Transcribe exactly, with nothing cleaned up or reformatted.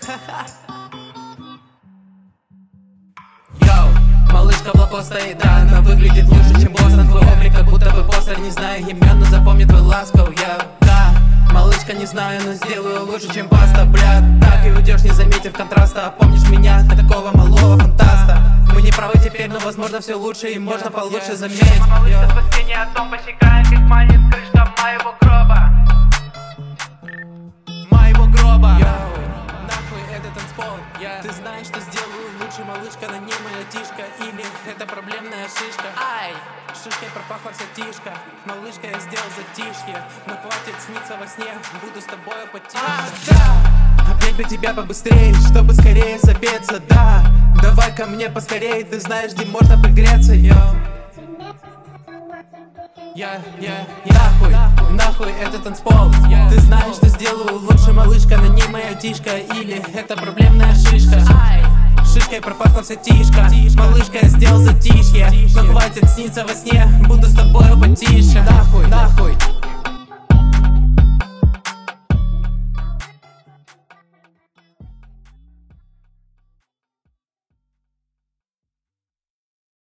Йоу, малышка в лапо стоит, да, она выглядит лучше, чем босс. На твой облик, как будто бы постер, не знаю имен, но запомни твой ласков, я, да. Малышка, не знаю, но сделаю лучше, чем паста, бля. Так и уйдешь, не заметив контраста. Помнишь меня, такого малого фантаста? Мы не правы теперь, но возможно все лучше и можно получше заметить. Малышка, спасение, о том посекает, как манит крышка моего гроба. Моего гроба. Йоу, нахуй этот танцпол, yeah. Ты знаешь, что сделаю лучше, малышка, на ней моя тишка. Или это проблемная шишка. Ай, шишкой пропахла вся тишка. Малышка, я сделал затишье, но хватит сниться во сне, буду с тобой потише. А, да, обнять бы тебя побыстрее, чтобы скорее забеться, да. Давай ко мне поскорее, ты знаешь, где можно пригреться, йоу. Я, я, я, нахуй, нахуй этот танцпол, yeah. Ты знаешь, что сделаю лучше, малышка, на ней моя тишка. Или это проблемная шишка. Ай, шишкой пропахла вся тишка. Малышка, я сделал затишье, но хватит сниться во сне, буду с тобой потише. Нахуй, нахуй